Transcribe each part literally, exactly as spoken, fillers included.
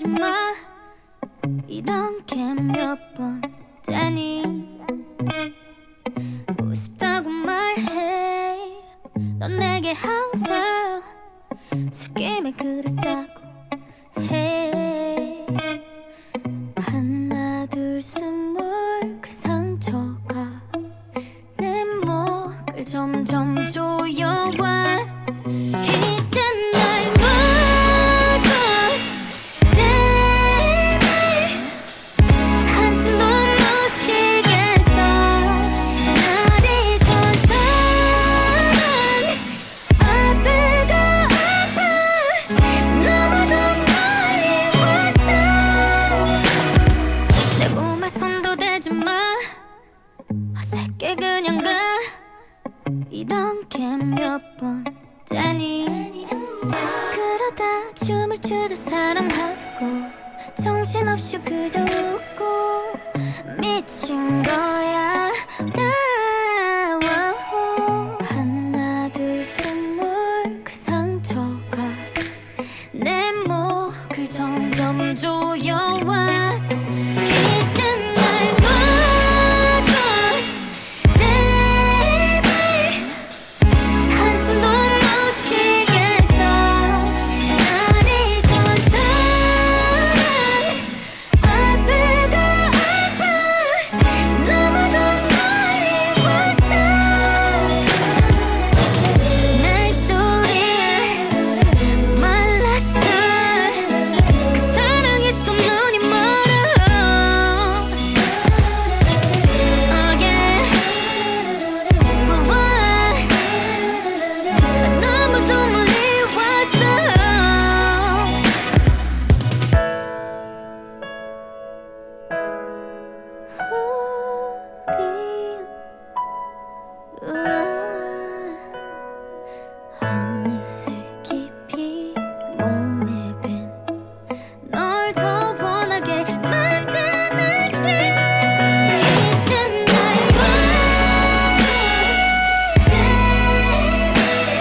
하지마. 이런 게 몇 번째니. 우습다고 말해. 넌 내게 항상 술김에 그랬다고 해. 하나 둘 스물 그 상처가 내 목을 점점 조여와. 이제 날 놔줘 제발. 한숨도 못 쉬게 해서 날이 선 사랑. 아프고 아파 너무도 멀리 왔어. 내 몸에 손도 대지 마. 어색해 그냥 가. 이런 게 몇 번째니. 그러다 춤을 추듯 사랑하고 정신없이 그저 웃고 미친 거야. 따와호. 하나 둘 스물 그 상처가 내 목을 점점 조여와. 이제 날 놔줘 제발. 한숨도 못 쉬게 해서 날이 선 사랑. 아프고 아파 너무도 멀리 왔어. 내 입술이 말랐어. 그 사랑에 또 눈이 멀어. Again. 너무도 멀리 왔어. 우린 어느새 깊이 몸에 밴 널 더 원하게 만드는지. 이제 날 놔줘 제발.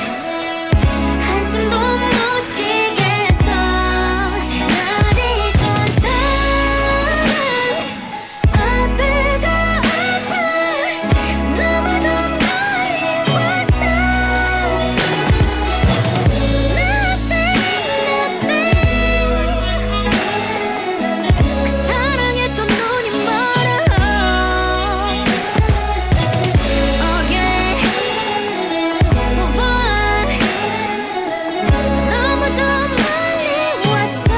한숨도 못 쉬게 해서 날이 선 사랑. 아프고 아파 너무도 멀리 왔어. Nothing, nothing. 그 사랑에 또 눈이 멀어. Again. 너무도 멀리 왔어.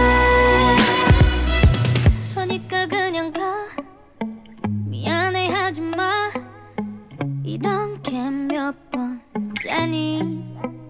그러니까 그냥 가. 미안해 하지마. 이런 게 몇 번째니.